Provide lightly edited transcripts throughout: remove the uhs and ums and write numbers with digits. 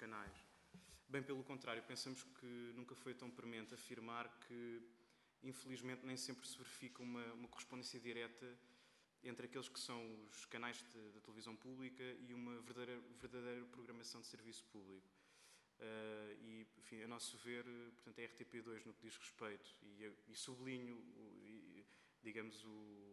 canais. Bem pelo contrário, pensamos que nunca foi tão premente afirmar que, infelizmente, nem sempre se verifica uma correspondência direta entre aqueles que são os canais da televisão pública e uma verdadeira programação de serviço público. E, enfim, a nosso ver, portanto, a RTP2 no que diz respeito, e sublinho, digamos,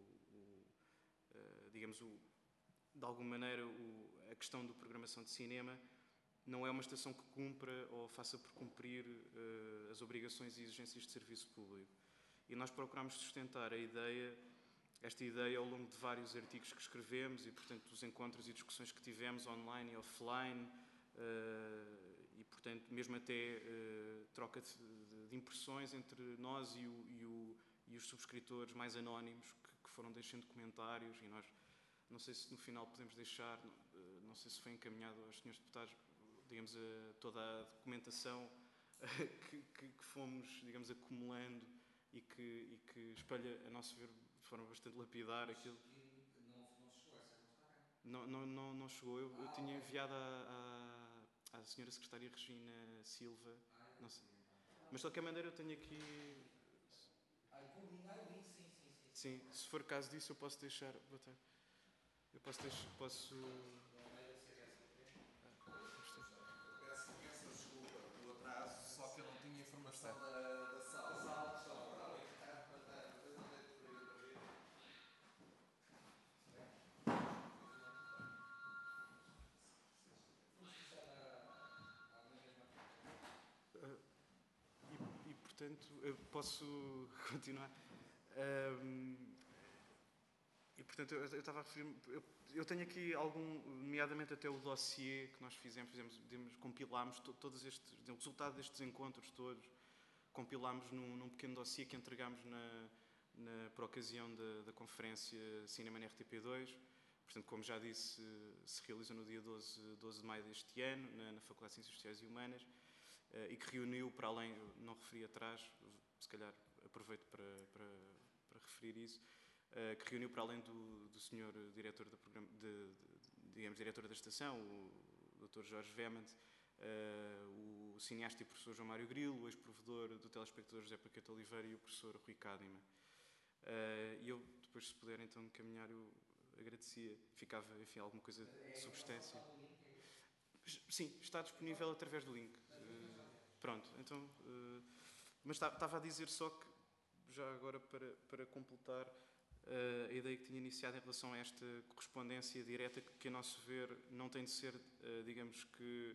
de alguma maneira, a questão da programação de cinema, não é uma estação que cumpra ou faça por cumprir as obrigações e exigências de serviço público. E nós procuramos sustentar esta ideia ao longo de vários artigos que escrevemos e, portanto, dos encontros e discussões que tivemos online e offline, e, portanto, mesmo até troca de impressões entre nós e os subscritores mais anónimos que foram deixando comentários, e nós, não sei se no final podemos deixar, não sei se foi encaminhado aos senhores deputados, digamos, toda a documentação que fomos, digamos, acumulando e que espelha, a nosso ver, de forma bastante lapidar aquilo. Não chegou, essa não está cá. Não chegou. Eu tinha enviado à senhora secretária Regina Silva. Não sei. Mas de qualquer maneira eu tenho aqui. O link, sim. Sim, se for caso disso eu posso deixar. Eu posso. Peço imensa desculpa pelo atraso, só que eu não tinha informação da sala. E portanto, eu posso continuar. E portanto, eu estava a referir. Eu tenho aqui nomeadamente até o dossiê que nós compilámos todos estes, o resultado destes encontros todos, compilámos num pequeno dossiê que entregámos por ocasião da conferência Cinema na RTP2. Portanto, como já disse, se realiza no dia 12 de maio deste ano, na Faculdade de Ciências Sociais e Humanas, e que reuniu, para além, não referi atrás, se calhar aproveito para referir isso, que reuniu, para além do senhor diretor diretor da estação, o Dr. Jorge Vement, o cineasta e professor João Mário Grilo, o ex-provedor do telespectador José Paquete Oliveira e o professor Rui Cadima. E eu, depois, se puder, então, encaminhar, eu agradecia. Ficava, enfim, alguma coisa de substância. Sim, está disponível através do link. Pronto, então... mas estava a dizer só que, já agora para completar, a ideia que tinha iniciado em relação a esta correspondência direta que, a nosso ver, não tem de ser, digamos que,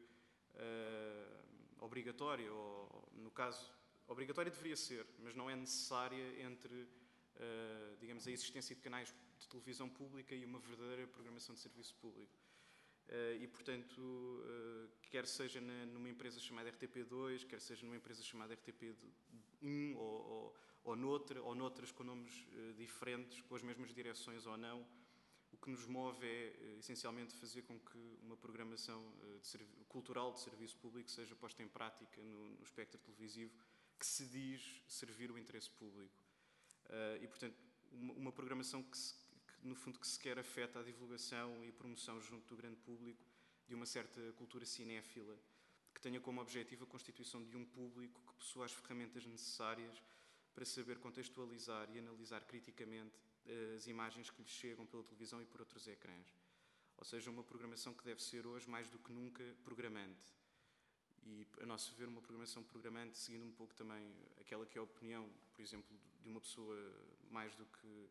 obrigatória, ou, no caso, obrigatória deveria ser, mas não é necessária entre, digamos, a existência de canais de televisão pública e uma verdadeira programação de serviço público. E, portanto, quer seja numa empresa chamada RTP2, quer seja numa empresa chamada RTP1 ou noutras com nomes diferentes, com as mesmas direções ou não, o que nos move é, essencialmente, fazer com que uma programação cultural de serviço público seja posta em prática no espectro televisivo que se diz servir o interesse público. E, portanto, uma programação que no fundo, que sequer afeta a divulgação e promoção junto do grande público de uma certa cultura cinéfila, que tenha como objetivo a constituição de um público que possua as ferramentas necessárias para saber contextualizar e analisar criticamente as imagens que lhe chegam pela televisão e por outros ecrãs. Ou seja, uma programação que deve ser hoje, mais do que nunca, programante. E, a nosso ver, uma programação programante, seguindo um pouco também aquela que é a opinião, por exemplo, de uma pessoa mais do que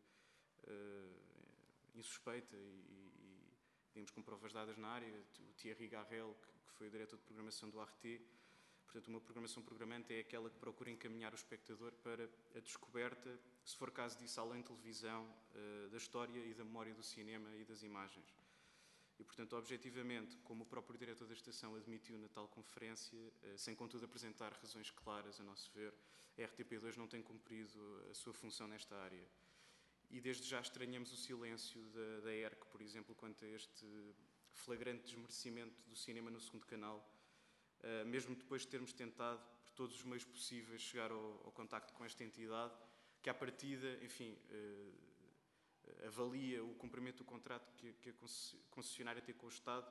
insuspeita e, digamos, com provas dadas na área, o Thierry Garrel, que foi o diretor de programação do Arte. Portanto, uma programação programante é aquela que procura encaminhar o espectador para a descoberta, se for caso disso, além de televisão, da história e da memória do cinema e das imagens. E, portanto, objetivamente, como o próprio diretor da estação admitiu na tal conferência, sem contudo apresentar razões claras, a nosso ver, a RTP2 não tem cumprido a sua função nesta área. E desde já estranhamos o silêncio da ERC, por exemplo, quanto a este flagrante desmerecimento do cinema no segundo canal, mesmo depois de termos tentado, por todos os meios possíveis, chegar ao contacto com esta entidade, que à partida, enfim, avalia o cumprimento do contrato que a concessionária tem com o Estado,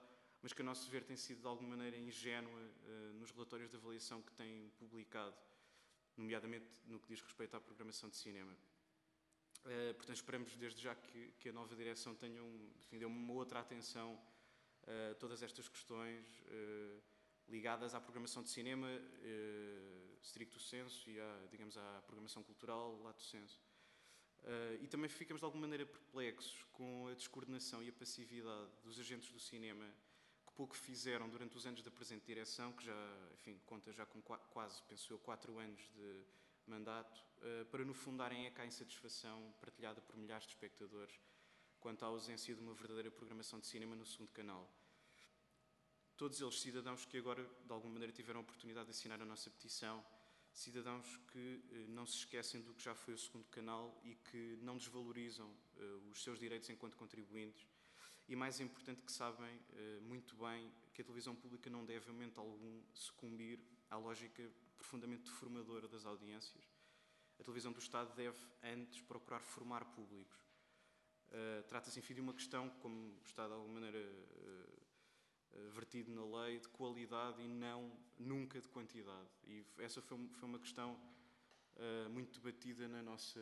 mas que a nosso ver tem sido de alguma maneira ingênua nos relatórios de avaliação que tem publicado, nomeadamente no que diz respeito à programação de cinema. Portanto, esperamos desde já que a nova direção tenha dê uma outra atenção a todas estas questões ligadas à programação de cinema stricto sensu e à programação cultural lato sensu. E também ficamos de alguma maneira perplexos com a descoordenação e a passividade dos agentes do cinema, que pouco fizeram durante os anos da presente direção, que conta já com quase, penso eu, 4 anos de mandato, para no fundo darem eco à insatisfação partilhada por milhares de espectadores quanto à ausência de uma verdadeira programação de cinema no segundo canal. Todos eles cidadãos que agora, de alguma maneira, tiveram a oportunidade de assinar a nossa petição, cidadãos que não se esquecem do que já foi o segundo canal e que não desvalorizam os seus direitos enquanto contribuintes e, mais importante, que sabem muito bem que a televisão pública não deve, em momento algum, sucumbir à lógica profundamente deformadora das audiências. A televisão do Estado deve, antes, procurar formar públicos. Trata-se, enfim, de uma questão, como está de alguma maneira vertido na lei, de qualidade e nunca de quantidade. E essa foi uma questão muito debatida na nossa...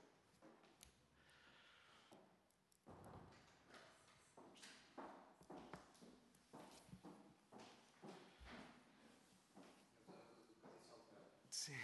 Sim.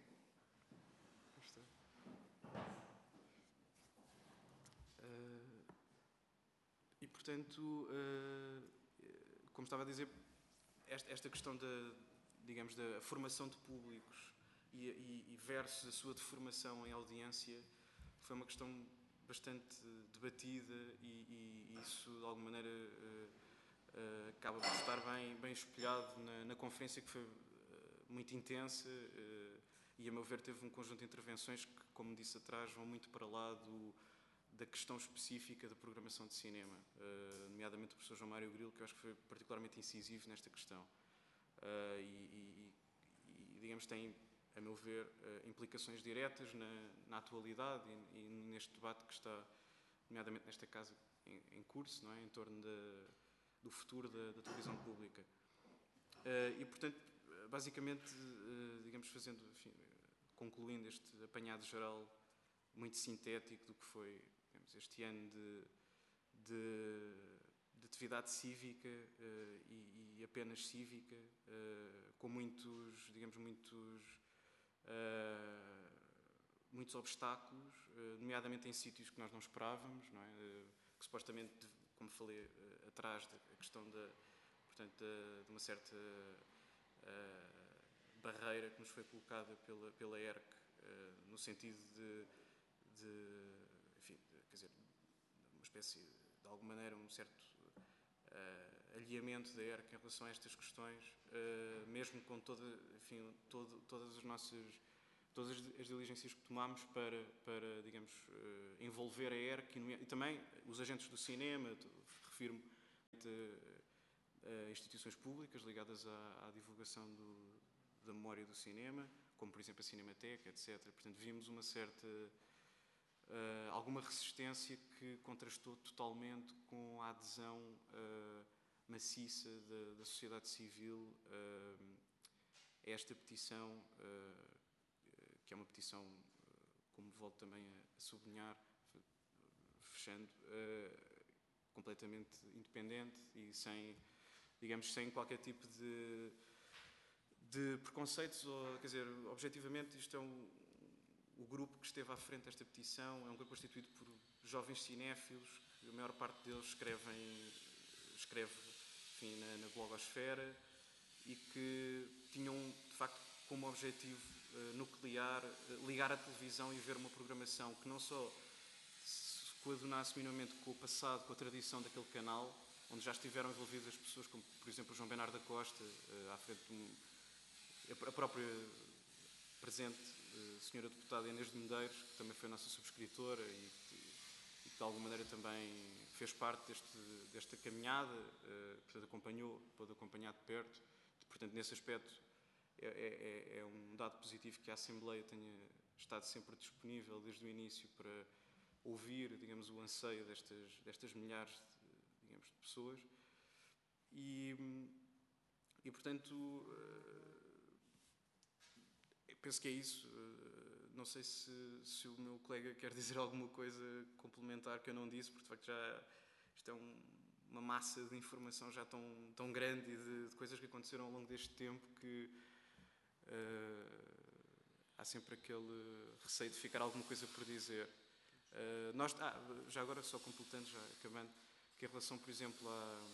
E, portanto, como estava a dizer, esta questão da formação de públicos e versus a sua deformação em audiência foi uma questão bastante debatida e isso, de alguma maneira, acaba por estar bem espelhado na conferência, que foi muito intensa e, a meu ver, teve um conjunto de intervenções que, como disse atrás, vão muito para lá da questão específica da programação de cinema, nomeadamente o professor João Mário Grilo, que eu acho que foi particularmente incisivo nesta questão digamos, tem, a meu ver, implicações diretas na atualidade e neste debate que está, nomeadamente nesta casa, em curso, não é? Em torno do futuro da televisão pública. E, portanto, basicamente, digamos, concluindo este apanhado geral muito sintético do que foi, digamos, este ano de atividade cívica e apenas cívica, com muitos obstáculos, nomeadamente em sítios que nós não esperávamos, não é? Que supostamente, como falei atrás, a questão portanto, de uma certa barreira que nos foi colocada pela ERC, no sentido enfim, quer dizer, uma espécie, de alguma maneira, um certo alinhamento da ERC em relação a estas questões, mesmo com todas as diligências que tomámos para digamos, envolver a ERC e também os agentes do cinema, refiro-me a instituições públicas ligadas à divulgação da memória do cinema, como por exemplo a Cinemateca, etc. Portanto, vimos uma certa... alguma resistência que contrastou totalmente com a adesão maciça da sociedade civil a esta petição, que é uma petição, como volto também a sublinhar, fechando, completamente independente e sem qualquer tipo de preconceitos, quer dizer, objetivamente isto é o grupo que esteve à frente desta petição é um grupo constituído por jovens cinéfilos, a maior parte deles escreve enfim, na blogosfera e que tinham, de facto, como objetivo nuclear ligar a televisão e ver uma programação que não só se coadunasse minimamente com o passado, com a tradição daquele canal, onde já estiveram envolvidas pessoas como, por exemplo, o João Bernardo da Costa, à frente a própria presente senhora deputada Inês de Medeiros, que também foi nossa subscritora e que de alguma maneira também fez parte desta caminhada, portanto pôde acompanhar de perto. Portanto, nesse aspecto é um dado positivo que a Assembleia tenha estado sempre disponível desde o início para ouvir, digamos, o anseio destas milhares de pessoas. E portanto, eu penso que é isso. Não sei se o meu colega quer dizer alguma coisa complementar que eu não disse, porque de facto isto é uma massa de informação já tão grande e de coisas que aconteceram ao longo deste tempo que há sempre aquele receio de ficar alguma coisa por dizer. Já agora, só completando, já acabando, que em relação, por exemplo,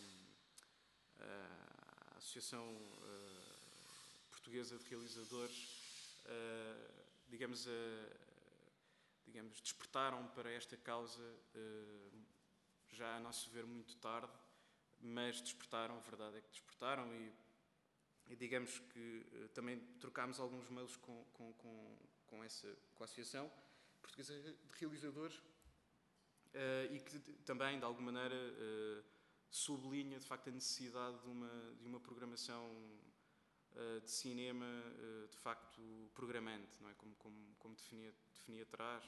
à Associação Portuguesa de Realizadores, digamos, despertaram para esta causa, já a nosso ver muito tarde, mas despertaram, a verdade é que despertaram e digamos que também trocámos alguns mails com a Associação Portuguesa de Realizadores e que também, de alguma maneira, sublinha de facto a necessidade de uma programação de cinema de facto programante, não é? Como definia atrás,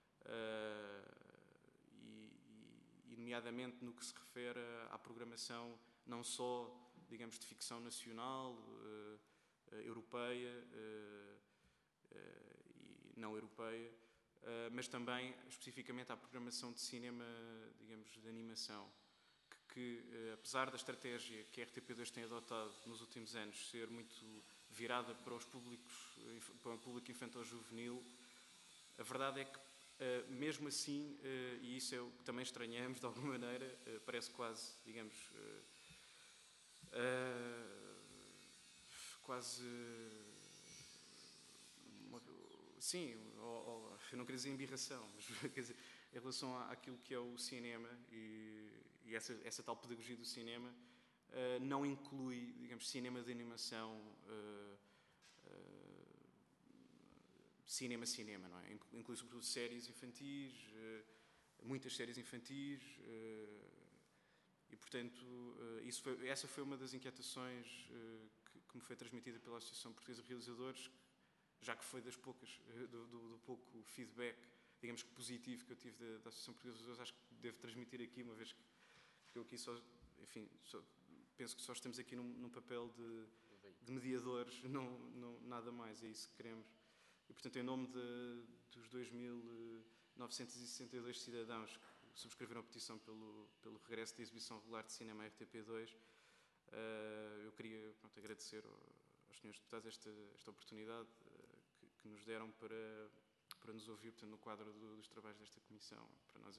e nomeadamente no que se refere à programação não só, digamos, de ficção nacional, europeia e não europeia, mas também especificamente à programação de cinema, digamos, de animação, que apesar da estratégia que a RTP2 tem adotado nos últimos anos ser muito virada para os públicos, para o público infantil-juvenil, a verdade é que mesmo assim, e isso é o que também estranhamos de alguma maneira, parece quase, digamos, quase sim, eu não queria dizer embirração, mas quer dizer, em relação àquilo que é o cinema e essa tal pedagogia do cinema, não inclui, digamos, cinema de animação, cinema, não é? Inclui sobretudo séries infantis, muitas séries infantis, e portanto essa foi uma das inquietações que me foi transmitida pela Associação Portuguesa de Realizadores, já que foi do pouco feedback, digamos que positivo, que eu tive da Associação Portuguesa de Realizadores. Acho que devo transmitir aqui, uma vez que eu aqui penso que só estamos aqui num papel de mediadores, nada mais, é isso que queremos. E portanto, em nome dos 2.962 cidadãos que subscreveram a petição pelo regresso da exibição regular de cinema à RTP2, eu queria agradecer aos senhores deputados esta oportunidade que nos deram para nos ouvir, portanto, no quadro dos trabalhos desta comissão. Para nós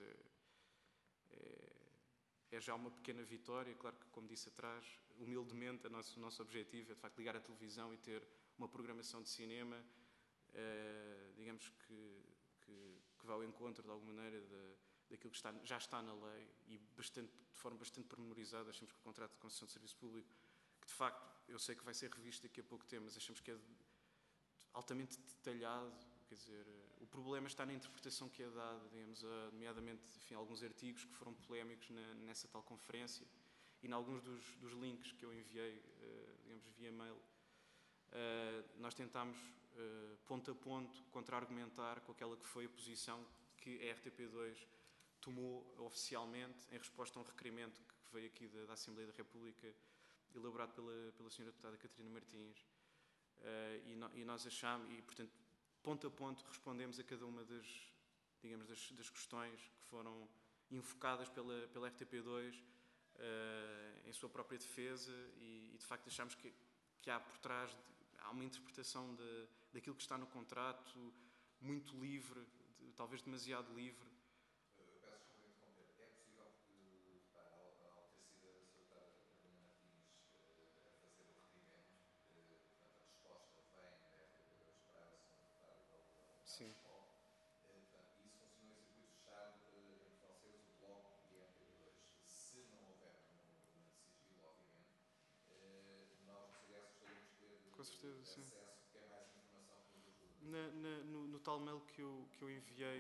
é já uma pequena vitória. Claro que, como disse atrás, humildemente, o nosso objetivo é de facto ligar a televisão e ter uma programação de cinema, digamos que vá ao encontro de alguma maneira daquilo que já está na lei e de forma bastante pormenorizada. Achamos que o contrato de concessão de serviço público, que de facto eu sei que vai ser revisto daqui a pouco tempo, mas achamos que é altamente detalhado. Quer dizer, o problema está na interpretação que é dada, digamos, nomeadamente, enfim, alguns artigos que foram polémicos nessa tal conferência e em alguns dos links que eu enviei, digamos, via mail. Nós tentámos, ponto a ponto, contra-argumentar com aquela que foi a posição que a RTP2 tomou oficialmente em resposta a um requerimento que veio aqui da Assembleia da República, elaborado pela senhora deputada Catarina Martins. E nós achámos, e portanto, ponto a ponto, respondemos a cada uma das questões que foram invocadas pela RTP2 em sua própria defesa e de facto achámos que há por trás, há uma interpretação daquilo que está no contrato muito livre, talvez demasiado livre. Eu peço desculpa de interromper. É possível que, ao ter sido a Sra. Deputada Catarina Martins a fazer o requerimento, portanto, a resposta vem da RTP2 para a Sra. Deputada e para o Sim. portanto, isso funcionou em circuito fechado entre vocês, o Bloco e a RTP2. Se não houver nenhum problema de sigilo, obviamente, nós no CDS gostaríamos de ter Com certeza, sim. acesso, porque é mais informação que nos ajuda. No tal mail que eu enviei.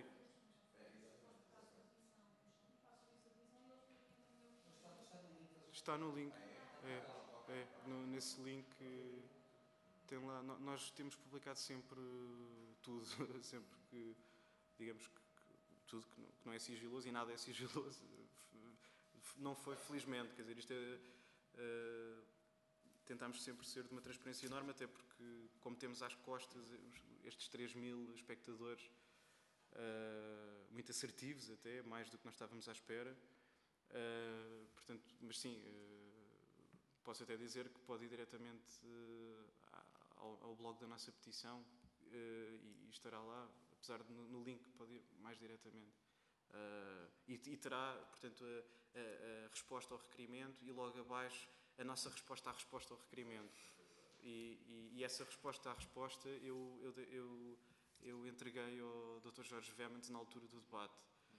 Está no link. Nesse link tem lá. Nós temos publicado sempre tudo, sempre que, digamos que tudo que não é sigiloso, e nada é sigiloso. Não foi, felizmente, quer dizer, isto tentámos sempre ser de uma transparência enorme, até porque, como temos às costas estes 3.000 espectadores, muito assertivos até, mais do que nós estávamos à espera. Portanto, mas sim, posso até dizer que pode ir diretamente ao blog da nossa petição e estará lá, apesar de no link pode ir mais diretamente. E terá, portanto, a resposta ao requerimento e logo abaixo a nossa resposta à resposta ao requerimento. E essa resposta à resposta eu entreguei ao Dr. Jorge Vemans na altura do debate.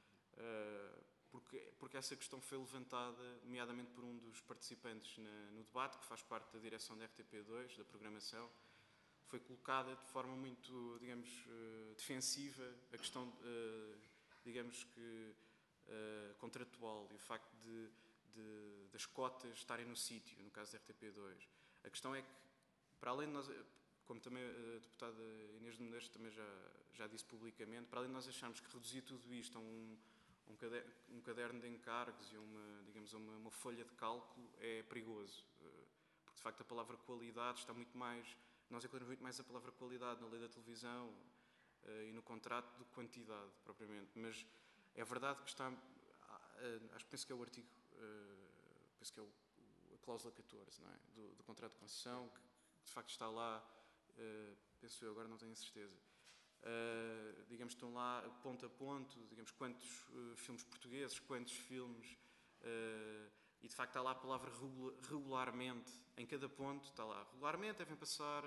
Porque essa questão foi levantada, nomeadamente por um dos participantes no debate, que faz parte da direção da RTP2, da programação. Foi colocada de forma muito, digamos, defensiva a questão, digamos que, contratual e o facto das cotas estarem no sítio, no caso da RTP2. A questão é que, para além de nós, como também a deputada Inês de Medeiros também já disse publicamente, para além de nós acharmos que reduzir tudo isto a um caderno de encargos e uma folha de cálculo é perigoso. Porque, de facto, a palavra qualidade está muito mais... Nós encontramos muito mais a palavra qualidade na lei da televisão e no contrato do que quantidade, propriamente. Mas é verdade que está... penso que é o artigo... penso que é a cláusula 14, não é? Do contrato de concessão, que de facto está lá... penso eu, agora não tenho a certeza. Digamos, estão lá ponto a ponto, digamos, quantos filmes portugueses, quantos filmes... e de facto está lá a palavra regularmente, em cada ponto está lá. Regularmente devem passar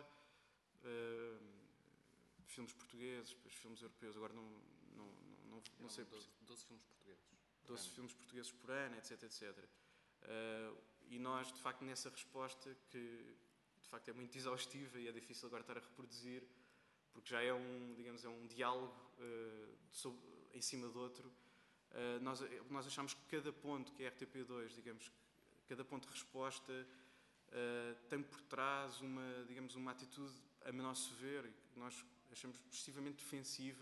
filmes portugueses, depois filmes europeus, agora não sei... 12 filmes portugueses. 12 filmes portugueses por ano, etc, etc. E nós, de facto, nessa resposta, que de facto é muito exaustiva e é difícil agora estar a reproduzir, porque já é um diálogo em cima do outro, nós achamos que cada ponto que é RTP2, digamos, cada ponto de resposta tem por trás uma atitude, a nosso ver, que nós achamos excessivamente defensiva,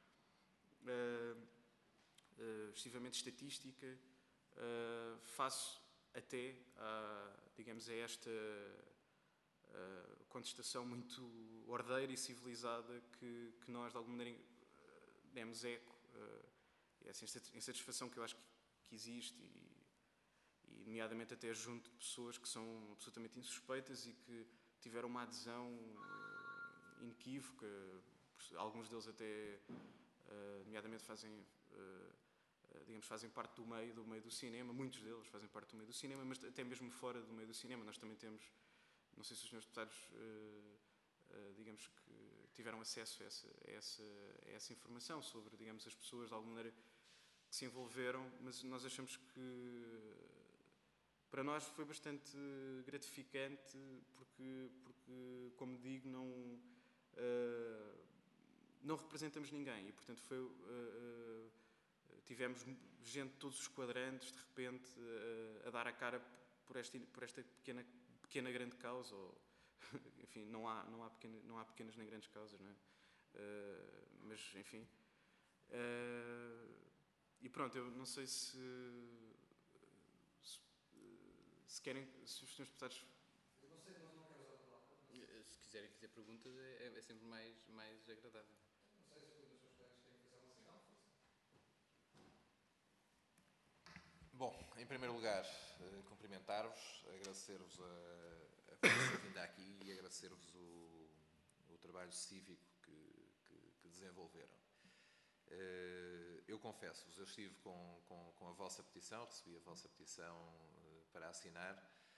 excessivamente estatística, face até a esta contestação muito ordeira e civilizada que nós de alguma maneira demos eco, essa insatisfação que eu acho que existe e nomeadamente até junto de pessoas que são absolutamente insuspeitas e que tiveram uma adesão inequívoca, alguns deles até nomeadamente fazem parte do meio do cinema, muitos deles fazem parte do meio do cinema, mas até mesmo fora do meio do cinema. Nós também temos, não sei se os senhores deputados, digamos que tiveram acesso a essa informação sobre, digamos, as pessoas de alguma maneira que se envolveram, mas nós achamos que para nós foi bastante gratificante porque como digo, não representamos ninguém e, portanto, tivemos gente de todos os quadrantes, de repente, a dar a cara por esta pequena grande causa. Enfim, não há pequenas nem grandes causas, não é? Mas, enfim. E pronto, eu não sei se querem, se os senhores deputados... Eu não sei, mas não quero usar a palavra. Se quiserem fazer perguntas, é sempre mais agradável. Não sei se os meus colegas querem fazer uma sinal, força. Bom, em primeiro lugar, cumprimentar-vos, agradecer-vos a vossa vinda aqui e agradecer-vos o trabalho cívico que desenvolveram. Eu confesso-vos, eu estive com a vossa petição, recebi a vossa petição para assinar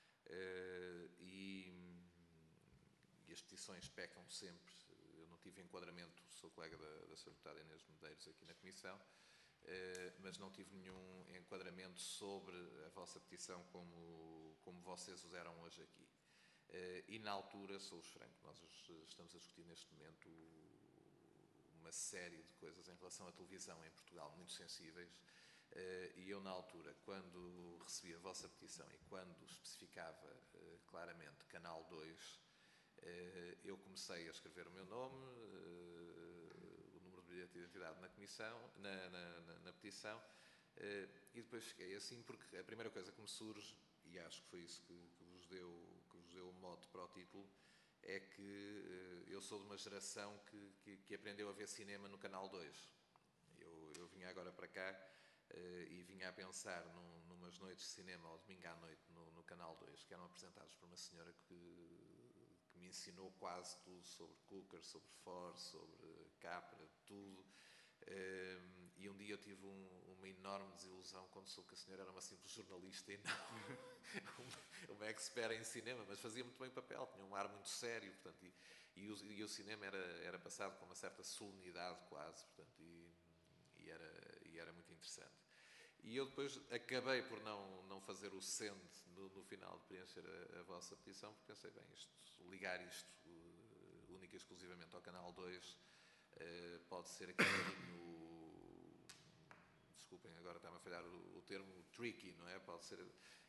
e as petições pecam sempre. Eu não tive enquadramento, sou colega da Sra. Deputada Inês de Medeiros aqui na Comissão, mas não tive nenhum enquadramento sobre a vossa petição como vocês os eram hoje aqui. E na altura, sou-vos franco, nós estamos a discutir neste momento uma série de coisas em relação à televisão em Portugal muito sensíveis e eu na altura, quando recebi a vossa petição e quando especificava claramente Canal 2, eu comecei a escrever o meu nome, o número de bilhete de identidade na comissão, na petição, e depois fiquei assim porque a primeira coisa que me surge, e acho que foi isso que vos deu o mote para o título, é que eu sou de uma geração que aprendeu a ver cinema no Canal 2. Eu vinha agora para cá e vinha a pensar numas noites de cinema, ao domingo à noite, no Canal 2, que eram apresentados por uma senhora que me ensinou quase tudo sobre Cooker, sobre Ford, sobre Capra, tudo. E um dia eu tive uma enorme desilusão quando soube que a senhora era uma simples jornalista e não uma expert em cinema, mas fazia muito bem o papel, tinha um ar muito sério, portanto, e o cinema era passado com uma certa solenidade quase, portanto, e era muito interessante. E eu depois acabei por não fazer o send no final de preencher a vossa petição, porque pensei, bem, ligar isto única e exclusivamente ao Canal 2 pode ser aqui um bocadinho, desculpem, agora está-me a falhar o termo, tricky, não é? Pode ser.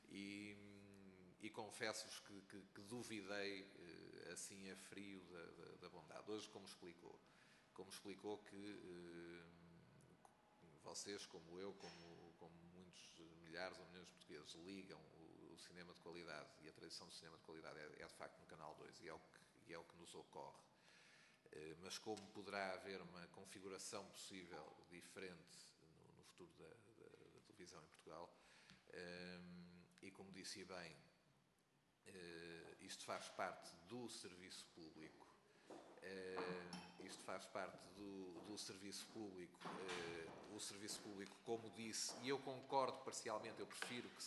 E confesso-vos que duvidei assim a frio da bondade. Hoje, como explicou que vocês, como eu, como muitos milhares ou milhões de portugueses, ligam o cinema de qualidade e a tradição do cinema de qualidade é de facto no Canal 2 e é o que nos ocorre. Mas como poderá haver uma configuração possível diferente no futuro da televisão em Portugal, e como disse bem, isto faz parte do serviço público. Isto faz parte do serviço público. O serviço público, como disse, e eu concordo parcialmente, eu prefiro que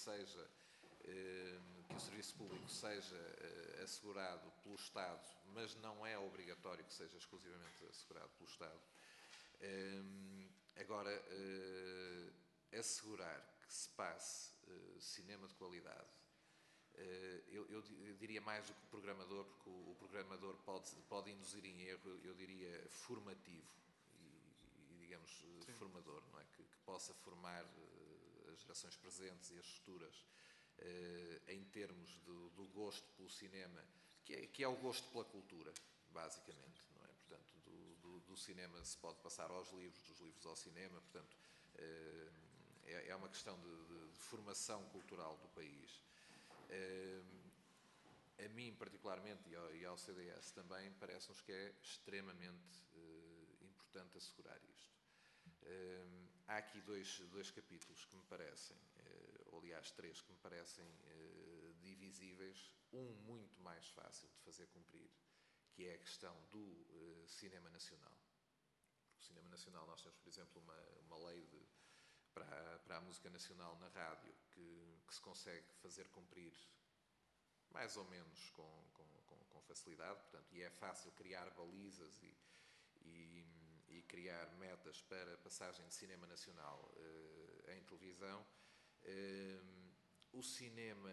o serviço público seja assegurado pelo Estado, mas não é obrigatório que seja exclusivamente assegurado pelo Estado. Agora, assegurar que se passe cinema de qualidade, eu diria mais do que programador, porque o programador pode induzir em erro, eu diria formativo e digamos, formador, não é? Que possa formar as gerações presentes e as futuras em termos do gosto pelo cinema, que é o gosto pela cultura, basicamente, não é? Portanto, do cinema se pode passar aos livros, dos livros ao cinema, portanto, é uma questão de formação cultural do país. A mim, particularmente, e ao CDS também, parece-nos que é extremamente importante assegurar isto. Há aqui dois capítulos que me parecem, ou aliás três, que me parecem divisíveis. Um muito mais fácil de fazer cumprir, que é a questão do cinema nacional. Porque o cinema nacional, nós temos, por exemplo, uma lei para a música nacional na rádio que se consegue fazer cumprir mais ou menos com facilidade, portanto, e é fácil criar balizas e criar metas para passagem de cinema nacional em televisão. O cinema,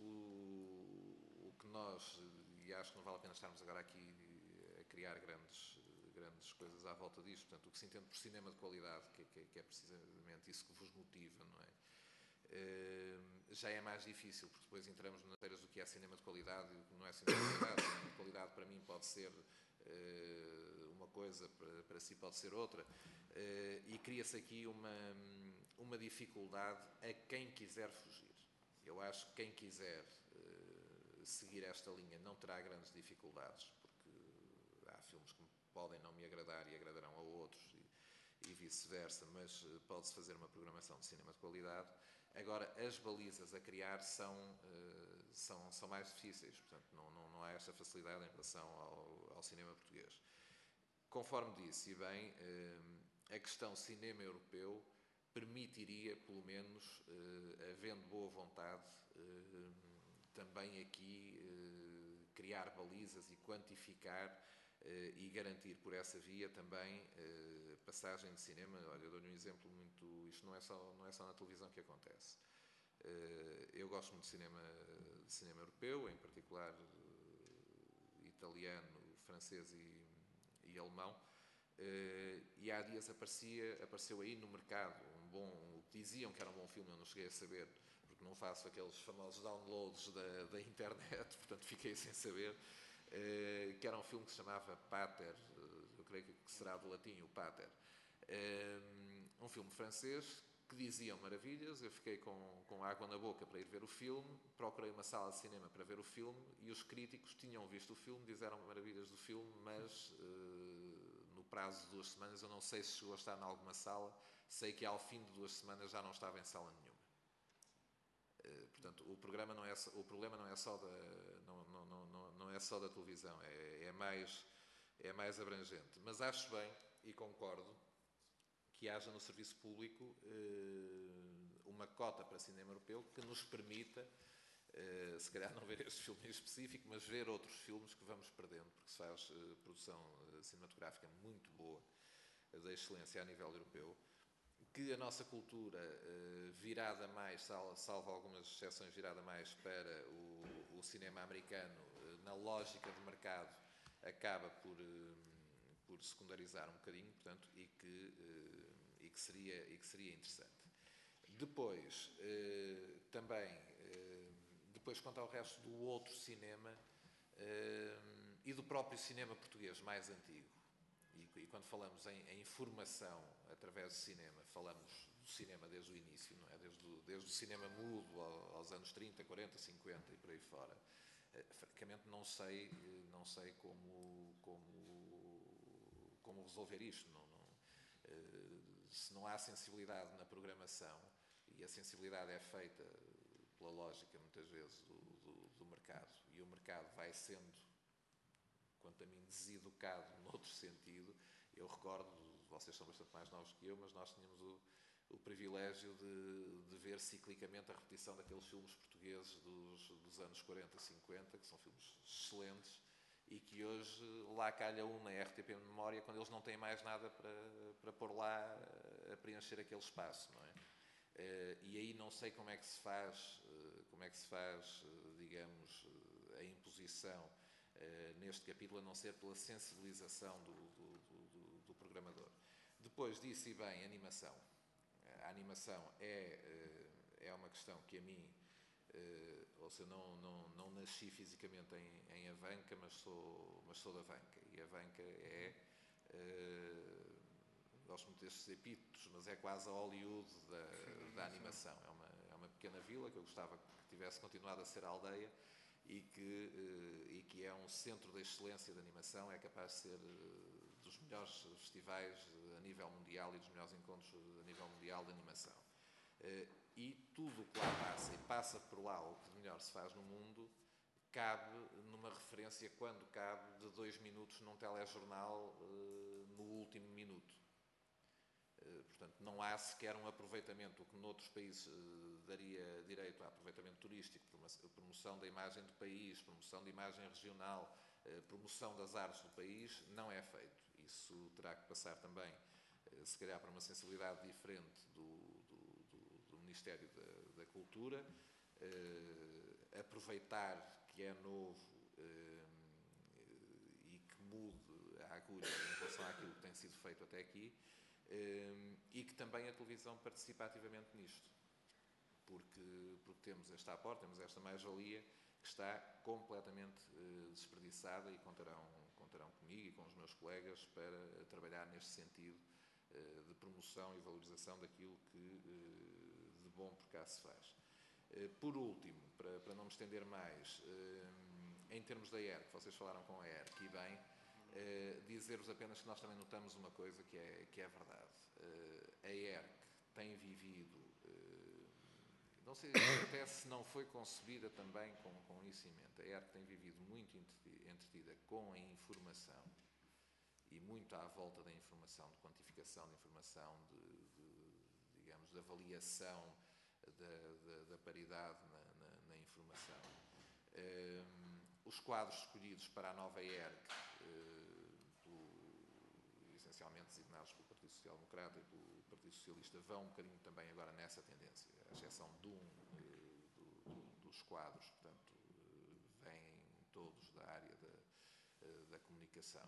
o que nós, e acho que não vale a pena estarmos agora aqui a criar grandes coisas à volta disto, portanto, o que se entende por cinema de qualidade, que é precisamente isso que vos motiva, não é? Já é mais difícil, porque depois entramos nas feiras do que é cinema de qualidade e o que não é cinema de qualidade. Cinema de qualidade para mim pode ser uma coisa, para si pode ser outra, e cria-se aqui uma dificuldade a quem quiser fugir. Eu acho que quem quiser seguir esta linha não terá grandes dificuldades, porque há filmes que podem não me agradar e agradarão a outros e vice-versa, mas pode-se fazer uma programação de cinema de qualidade. Agora, as balizas a criar são mais difíceis, portanto, não há esta facilidade em relação ao cinema português. Conforme disse, e bem, a questão cinema europeu permitiria, pelo menos, havendo boa vontade, também aqui criar balizas e quantificar e garantir por essa via também passagem de cinema. Olha, eu dou-lhe um exemplo muito... Isto não é só na televisão que acontece. Eu gosto muito de cinema europeu, em particular italiano, francês e alemão. E há dias apareceu aí no mercado o que diziam que era um bom filme, eu não cheguei a saber, porque não faço aqueles famosos downloads da internet, portanto fiquei sem saber, que era um filme que se chamava Pater, eu creio que será do latim o Pater, um filme francês que diziam maravilhas. Eu fiquei com água na boca para ir ver o filme, procurei uma sala de cinema para ver o filme e os críticos tinham visto o filme, disseram maravilhas do filme, mas no prazo de 2 semanas, eu não sei se chegou a estar em alguma sala, sei que ao fim de 2 semanas já não estava em sala nenhuma. Portanto, o problema não é só da televisão, é mais abrangente. Mas acho bem, e concordo, que haja no serviço público uma cota para cinema europeu que nos permita, se calhar não ver este filme em específico, mas ver outros filmes que vamos perdendo, porque se faz produção cinematográfica muito boa, da excelência a nível europeu, que a nossa cultura virada mais, salvo algumas exceções, virada mais para o cinema americano, na lógica de mercado, acaba por secundarizar um bocadinho, portanto, e que seria interessante. Depois, depois quanto ao resto do outro cinema e do próprio cinema português mais antigo, e quando falamos em informação através do cinema, falamos do cinema desde o início, não é? Desde o cinema mudo aos anos 30, 40, 50 e por aí fora. Francamente não sei como resolver isto. Se não há sensibilidade na programação, e a sensibilidade é feita pela lógica, muitas vezes, do mercado, e o mercado vai sendo, quanto a mim, deseducado noutro sentido. Eu recordo, vocês são bastante mais novos que eu, mas nós tínhamos o privilégio de ver ciclicamente a repetição daqueles filmes portugueses dos anos 40, 50, que são filmes excelentes, e que hoje lá calha na RTP Memória, quando eles não têm mais nada para pôr lá a preencher aquele espaço, não é? E aí não sei como é que se faz, digamos, a imposição neste capítulo, a não ser pela sensibilização do programador. Depois disse bem, animação. A animação é uma questão que a mim, ou seja, não nasci fisicamente em Avanca, mas sou da Avanca. E a Avanca gosto muito destes epítetos, mas é quase a Hollywood da animação. É uma pequena vila que eu gostava que tivesse continuado a ser a aldeia e que é um centro de excelência de animação, é capaz de ser dos melhores festivais a nível mundial e dos melhores encontros a nível mundial de animação. E tudo o que lá passa, e passa por lá o que de melhor se faz no mundo, cabe numa referência, quando cabe, de 2 minutos num telejornal no último minuto. Portanto, não há sequer um aproveitamento, o que noutros países daria direito a aproveitamento turístico, promoção da imagem do país, promoção da imagem regional, promoção das artes do país, não é feito. Isso terá que passar também, se calhar, para uma sensibilidade diferente do Ministério da Cultura, aproveitar que é novo e que mude a agulha em relação àquilo que tem sido feito até aqui, e que também a televisão participa ativamente nisto, porque temos esta aporte, temos esta mais-valia que está completamente desperdiçada, e contarão comigo e com os meus colegas para trabalhar neste sentido de promoção e valorização daquilo que de bom por cá se faz. Por último, para não me estender mais, em termos da ERC, vocês falaram com a ERC e bem, dizer-vos apenas que nós também notamos uma coisa que é verdade. A ERC tem vivido, não sei até se não foi concebida também com isso em mente, a ERC tem vivido muito entretida com a informação e muito à volta da informação, de quantificação de informação, digamos, de avaliação da paridade na informação. Os quadros escolhidos para a nova ERC, essencialmente designados pelo Partido Social Democrata e pelo Partido Socialista, vão um bocadinho também agora nessa tendência, à exceção dos quadros, portanto, vêm todos da área da comunicação.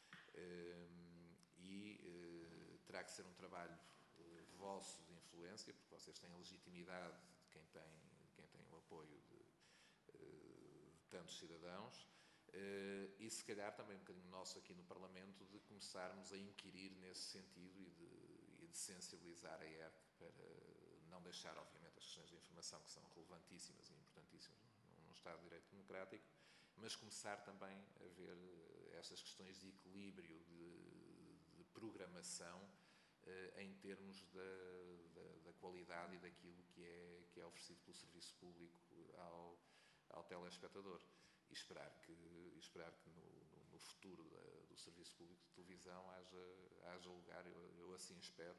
Terá que ser um trabalho vosso de influência, porque vocês têm a legitimidade de quem tem o apoio de tantos cidadãos, e se calhar também um bocadinho nosso aqui no Parlamento, de começarmos a inquirir nesse sentido e de sensibilizar a ERC não deixar, obviamente, as questões de informação, que são relevantíssimas e importantíssimas num Estado de Direito Democrático, mas começar também a ver estas questões de equilíbrio, de programação, em termos da qualidade e daquilo que é oferecido pelo serviço público ao telespectador. E esperar que no futuro do serviço público de televisão haja lugar, eu assim espero,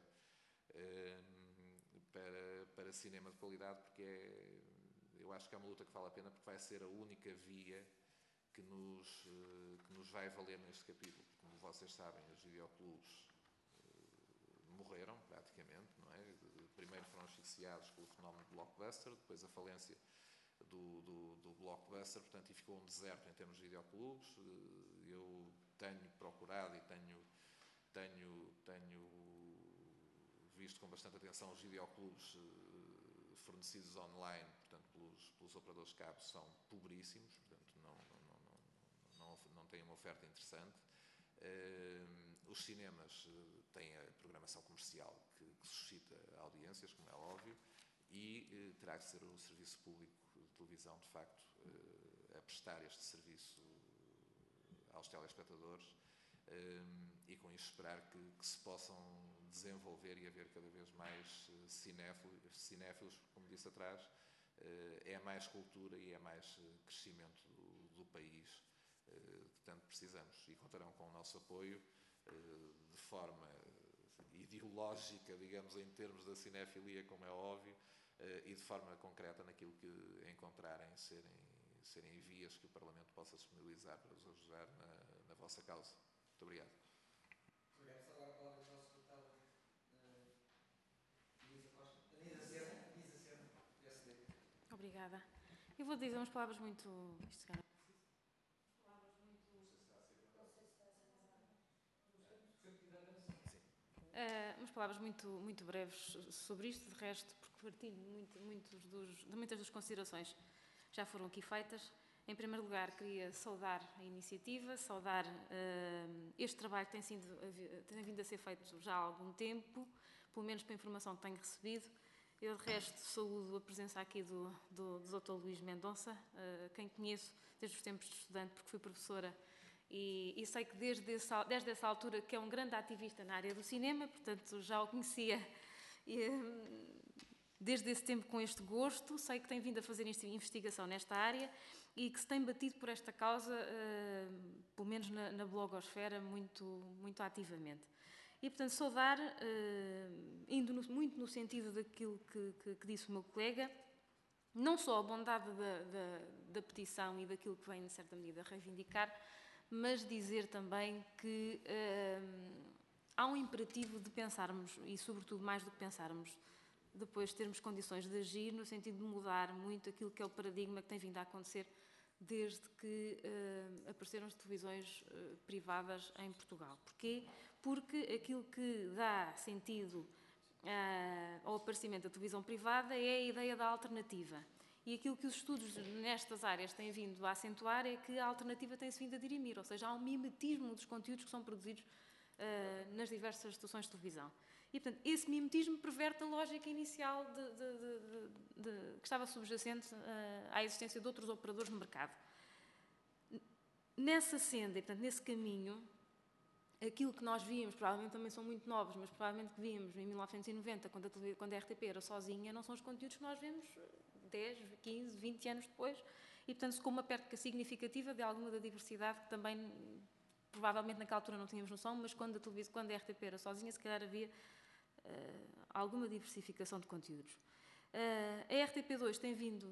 para cinema de qualidade, porque eu acho que é uma luta que vale a pena, porque vai ser a única via que nos vai valer neste capítulo. Como vocês sabem, os videoclubes morreram praticamente, não é? Primeiro foram asfixiados pelo fenómeno do blockbuster, depois a falência do blockbuster, portanto, e ficou um deserto em termos de videoclubes. Eu tenho procurado e tenho visto com bastante atenção os videoclubes fornecidos online, portanto, pelos operadores de cabo, são pobríssimos, portanto, não têm uma oferta interessante. Os cinemas têm a programação comercial que suscita audiências, como é óbvio, e terá que ser o serviço público de televisão, de facto, a prestar este serviço aos telespectadores, e com isso esperar que se possam desenvolver e haver cada vez mais cinéfilos, como disse atrás, é mais cultura e é mais crescimento do país, que tanto precisamos, e contarão com o nosso apoio de forma ideológica, digamos, em termos da cinefilia, como é óbvio, e de forma concreta naquilo que encontrarem serem vias que o Parlamento possa disponibilizar para vos ajudar na vossa causa. Muito obrigado. Obrigado. Agora a palavra ao nosso deputado Elisa Costa. Elisa Serra, PSD. Obrigada. Eu vou dizer umas palavras muito... umas palavras muito breves sobre isto, de resto, porque partilho de muitas das considerações que já foram aqui feitas. Em primeiro lugar, queria saudar a iniciativa, saudar este trabalho que tem vindo a ser feito já há algum tempo, pelo menos pela informação que tenho recebido. Eu, de resto, saúdo a presença aqui do Dr. Luís Mendonça, quem conheço desde os tempos de estudante, porque fui professora, e sei que desde essa altura que é um grande ativista na área do cinema, portanto já o conhecia desde esse tempo com este gosto. Sei que tem vindo a fazer investigação nesta área e que se tem batido por esta causa, pelo menos na blogosfera, muito ativamente. E, portanto, saudar, indo muito no sentido daquilo que disse o meu colega, não só a bondade da petição e daquilo que vem, de certa medida, a reivindicar, mas dizer também que há um imperativo de pensarmos, e sobretudo mais do que pensarmos, depois termos condições de agir no sentido de mudar muito aquilo que é o paradigma que tem vindo a acontecer desde que apareceram as televisões privadas em Portugal. Porquê? Porque aquilo que dá sentido ao aparecimento da televisão privada é a ideia da alternativa. E aquilo que os estudos nestas áreas têm vindo a acentuar é que a alternativa tem-se vindo a dirimir, ou seja, há um mimetismo dos conteúdos que são produzidos nas diversas estações de televisão. E, portanto, esse mimetismo perverte a lógica inicial que estava subjacente à existência de outros operadores no mercado. Nessa senda, e, portanto, nesse caminho, aquilo que nós víamos, provavelmente também são muito novos, mas provavelmente que víamos em 1990, quando a RTP era sozinha, não são os conteúdos que nós vemos 10, 15, 20 anos depois, e, portanto, com uma perca significativa de alguma da diversidade que também, provavelmente naquela altura não tínhamos noção, mas quando a RTP era sozinha, se calhar havia alguma diversificação de conteúdos. A RTP2 tem vindo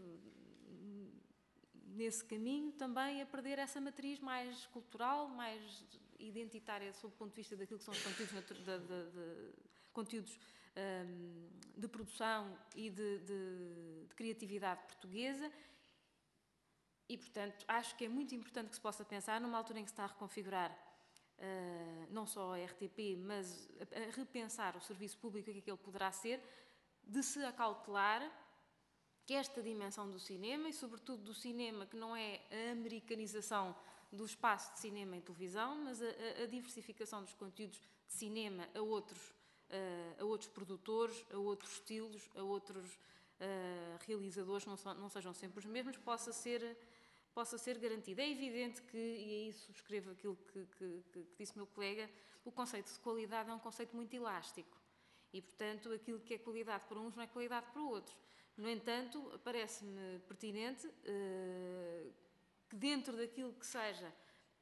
nesse caminho também a perder essa matriz mais cultural, mais identitária, sob o ponto de vista daquilo que são os conteúdos de produção e de criatividade portuguesa. E, portanto, acho que é muito importante que se possa pensar, numa altura em que se está a reconfigurar não só a RTP, mas a repensar o serviço público, o que é que ele poderá ser, de se acautelar que esta dimensão do cinema, e sobretudo do cinema que não é a americanização do espaço de cinema em televisão, mas a diversificação dos conteúdos de cinema a outros a outros produtores, a outros estilos, a outros realizadores, não sejam sempre os mesmos, possa ser garantido. É evidente que, e aí subscrevo aquilo que disse o meu colega, o conceito de qualidade é um conceito muito elástico e, portanto, aquilo que é qualidade para uns não é qualidade para outros. No entanto, parece-me pertinente que dentro daquilo que seja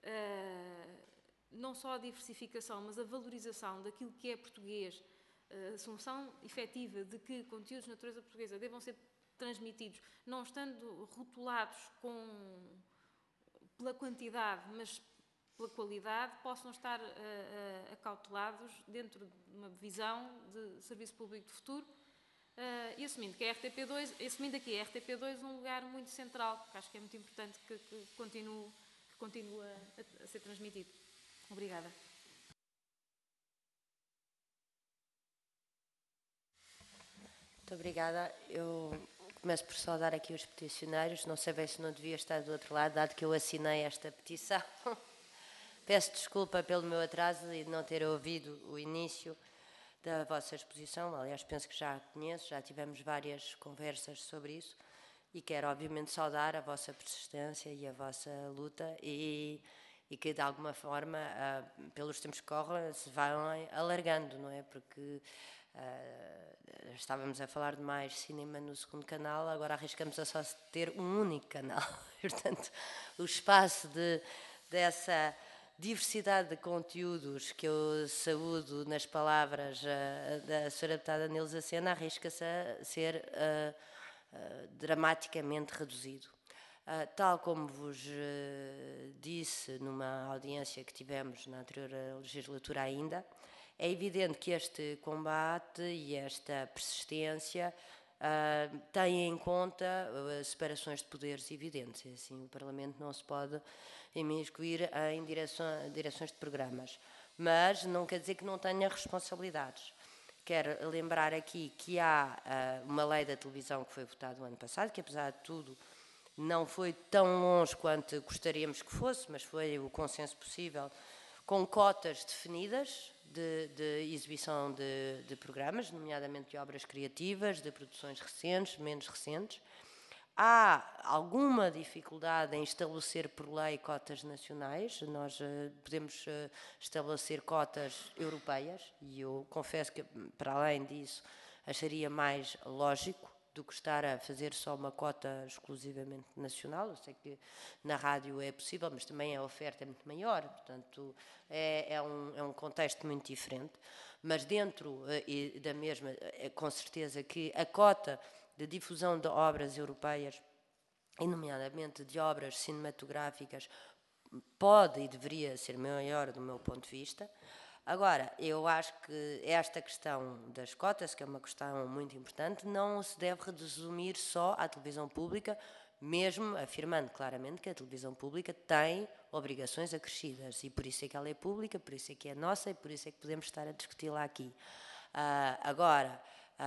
não só a diversificação, mas a valorização daquilo que é português, a assunção efetiva de que conteúdos de natureza portuguesa devam ser transmitidos, não estando rotulados pela quantidade, mas pela qualidade, possam estar acautelados dentro de uma visão de serviço público de futuro, e assumindo que a RTP2, a RTP2 um lugar muito central, porque acho que é muito importante que continue a ser transmitido. Obrigada. Muito obrigada. Eu começo por saudar aqui os peticionários. Não sei bem se não devia estar do outro lado, dado que eu assinei esta petição. Peço desculpa pelo meu atraso e de não ter ouvido o início da vossa exposição. Aliás, penso que já a conheço, já tivemos várias conversas sobre isso e quero, obviamente, saudar a vossa persistência e a vossa luta e que, de alguma forma, pelos tempos que correm, se vão alargando, não é? Porque estávamos a falar de mais cinema no segundo canal, agora arriscamos a só ter um único canal. Portanto, o espaço dessa diversidade de conteúdos que eu saúdo nas palavras da Sra. Deputada Nilza Sena arrisca-se a ser dramaticamente reduzido. Tal como vos disse numa audiência que tivemos na anterior legislatura ainda, é evidente que este combate e esta persistência têm em conta separações de poderes evidentes. Assim, o Parlamento não se pode imiscuir em direções de programas. Mas não quer dizer que não tenha responsabilidades. Quero lembrar aqui que há uma lei da televisão que foi votada o ano passado, que apesar de tudo não foi tão longe quanto gostaríamos que fosse, mas foi o consenso possível, com cotas definidas de exibição de programas, nomeadamente de obras criativas, de produções recentes, menos recentes. Há alguma dificuldade em estabelecer por lei cotas nacionais. Nós podemos estabelecer cotas europeias e eu confesso que, para além disso, acharia mais lógico do que estar a fazer só uma cota exclusivamente nacional. Eu sei que na rádio é possível, mas também a oferta é muito maior, portanto é um contexto muito diferente. Mas dentro da mesma, com certeza que a cota de difusão de obras europeias, e nomeadamente de obras cinematográficas, pode e deveria ser maior do meu ponto de vista. Agora, eu acho que esta questão das cotas, que é uma questão muito importante, não se deve resumir só à televisão pública, mesmo afirmando claramente que a televisão pública tem obrigações acrescidas e por isso é que ela é pública, por isso é que é nossa e por isso é que podemos estar a discuti-la aqui. Agora,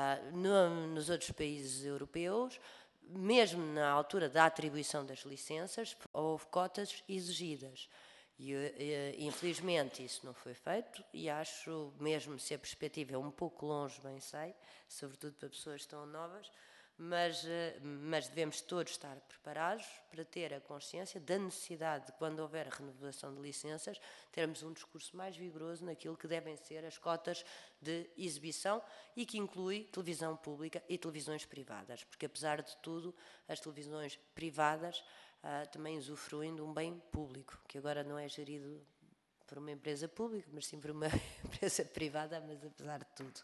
nos outros países europeus, mesmo na altura da atribuição das licenças, houve cotas exigidas. E, infelizmente, isso não foi feito e acho, mesmo se a perspectiva é um pouco longe, bem sei, sobretudo para pessoas tão novas, mas devemos todos estar preparados para ter a consciência da necessidade de, quando houver renovação de licenças, termos um discurso mais vigoroso naquilo que devem ser as cotas de exibição e que inclui televisão pública e televisões privadas, porque, apesar de tudo, as televisões privadas também usufruem de um bem público, que agora não é gerido por uma empresa pública, mas sim por uma empresa privada, mas apesar de tudo.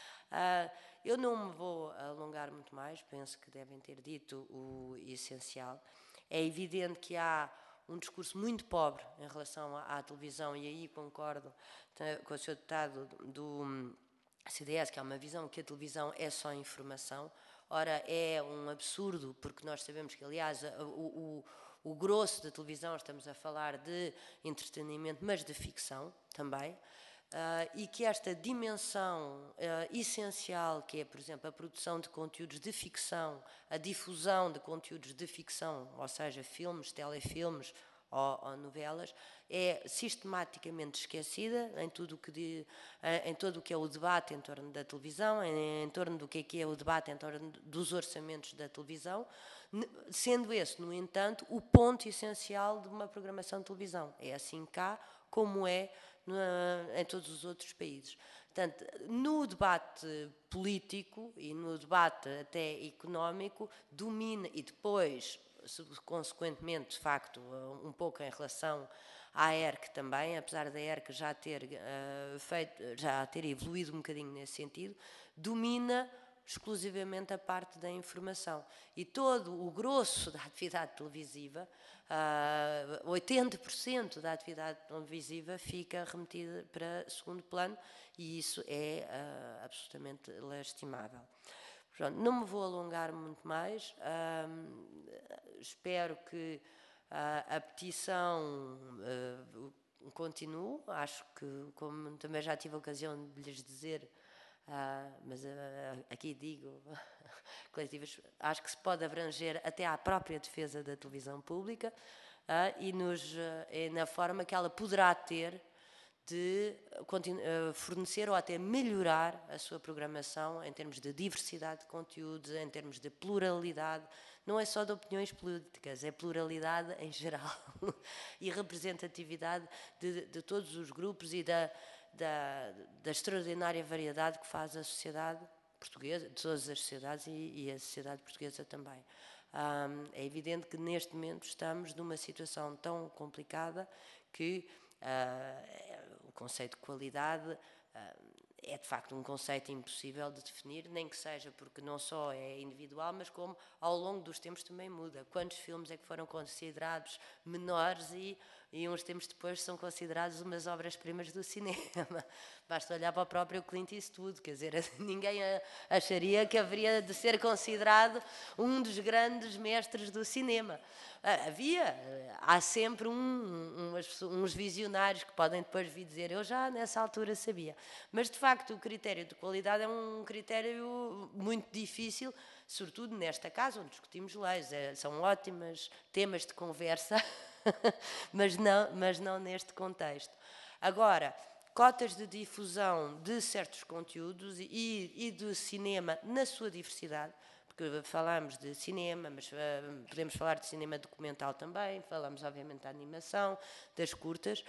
Eu não me vou alongar muito mais, penso que devem ter dito o essencial. É evidente que há um discurso muito pobre em relação à televisão, e aí concordo com o Sr. Deputado do CDS, que há uma visão que a televisão é só informação. Ora, é um absurdo, porque nós sabemos que, aliás, o grosso da televisão, estamos a falar de entretenimento, mas de ficção também, e que esta dimensão essencial, que é, por exemplo, a produção de conteúdos de ficção, a difusão de conteúdos de ficção, ou seja, filmes, telefilmes, ou novelas, é sistematicamente esquecida em todo o que é o debate em torno da televisão, em torno do que é o debate em torno dos orçamentos da televisão, sendo esse, no entanto, o ponto essencial de uma programação de televisão. É assim cá como é em todos os outros países. Portanto, no debate político e no debate até económico, domina, e depois, consequentemente, de facto, um pouco em relação à ERC também, apesar da ERC já ter evoluído um bocadinho nesse sentido, domina exclusivamente a parte da informação. E todo o grosso da atividade televisiva, 80% da atividade televisiva fica remetida para segundo plano, e isso é absolutamente lastimável. Pronto, não me vou alongar muito mais. Espero que a petição continue. Acho que, como também já tive a ocasião de lhes dizer, mas aqui digo, coletivas, acho que se pode abranger até à própria defesa da televisão pública e na forma que ela poderá ter de fornecer ou até melhorar a sua programação em termos de diversidade de conteúdos, em termos de pluralidade, não é só de opiniões políticas, é pluralidade em geral e representatividade de todos os grupos e da extraordinária variedade que faz a sociedade portuguesa, de todas as sociedades e a sociedade portuguesa também. É evidente que neste momento estamos numa situação tão complicada que o conceito de qualidade é de facto um conceito impossível de definir, nem que seja porque não só é individual, mas como ao longo dos tempos também muda. Quantos filmes é que foram considerados menores e uns tempos depois são considerados umas obras-primas do cinema? Basta olhar para o próprio Clint Eastwood, quer dizer, ninguém acharia que haveria de ser considerado um dos grandes mestres do cinema. Há sempre uns visionários que podem depois vir dizer, eu já nessa altura sabia. Mas, de facto, o critério de qualidade é um critério muito difícil, sobretudo nesta casa, onde discutimos leis. São ótimos temas de conversa, mas não neste contexto. Agora, cotas de difusão de certos conteúdos e do cinema na sua diversidade, porque falamos de cinema, mas podemos falar de cinema documental também, falamos obviamente da animação, das curtas.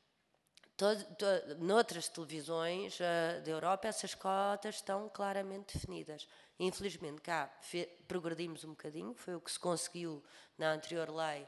Noutras televisões da Europa, essas cotas estão claramente definidas. Infelizmente, cá progredimos um bocadinho, foi o que se conseguiu na anterior lei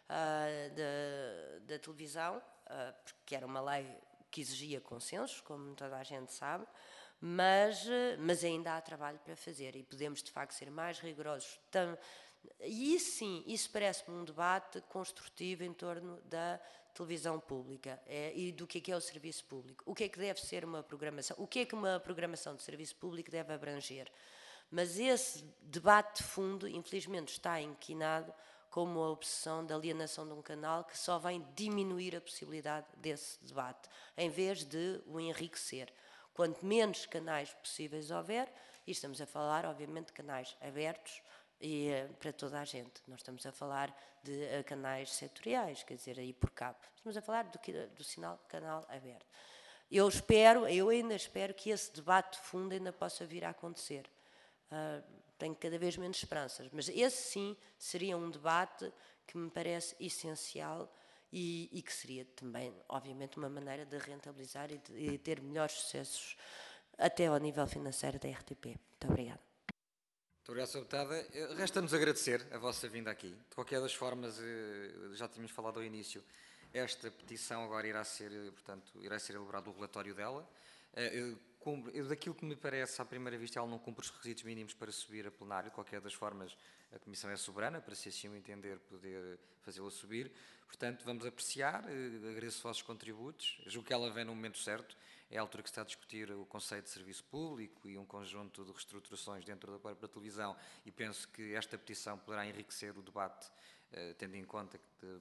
da televisão, porque era uma lei que exigia consensos, como toda a gente sabe, mas ainda há trabalho para fazer e podemos, de facto, ser mais rigorosos. E isso, sim, isso parece-me um debate construtivo em torno da televisão pública e do que é o serviço público. O que é que deve ser uma programação? O que é que uma programação de serviço público deve abranger? Mas esse debate de fundo, infelizmente, está inquinado como a obsessão da alienação de um canal que só vem diminuir a possibilidade desse debate, em vez de o enriquecer. Quanto menos canais possíveis houver, e estamos a falar, obviamente, de canais abertos e para toda a gente. Não estamos a falar de canais setoriais, quer dizer, aí por cabo. Estamos a falar do sinal canal aberto. Eu ainda espero que esse debate de fundo ainda possa vir a acontecer. Tenho cada vez menos esperanças, mas esse sim seria um debate que me parece essencial e que seria também, obviamente, uma maneira de rentabilizar e ter melhores sucessos até ao nível financeiro da RTP. Muito obrigada. Muito obrigado, Sra. Deputada. Resta-nos agradecer a vossa vinda aqui. De qualquer das formas, já tínhamos falado ao início, esta petição agora irá ser elaborado o relatório dela. Daquilo que me parece, à primeira vista, ela não cumpre os requisitos mínimos para subir a plenário. De qualquer das formas, a Comissão é soberana para, se assim o entender, poder fazê-la subir. Portanto, vamos apreciar, agradeço os vossos contributos. Julgo que ela vem no momento certo. É a altura que se está a discutir o conceito de serviço público e um conjunto de reestruturações dentro da própria televisão, e penso que esta petição poderá enriquecer o debate, tendo em conta que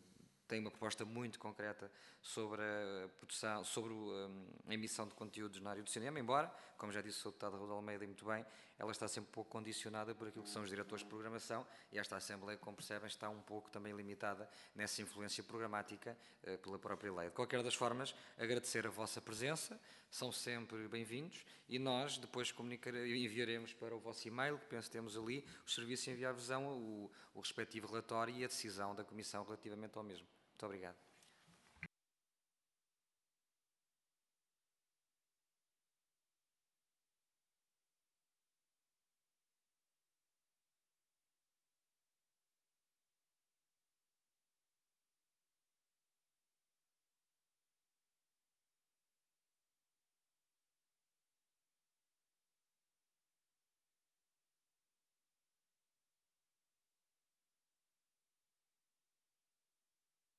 tem uma proposta muito concreta sobre a produção, sobre a emissão de conteúdos na área do cinema, embora, como já disse o deputado Raul de Almeida, e muito bem, ela está sempre um pouco condicionada por aquilo que são os diretores de programação, e esta Assembleia, como percebem, está um pouco também limitada nessa influência programática pela própria lei. De qualquer das formas, agradecer a vossa presença, são sempre bem-vindos, e nós depois enviaremos para o vosso e-mail, que penso que temos ali, o serviço enviar-vos o respectivo relatório e a decisão da Comissão relativamente ao mesmo. Muito obrigado.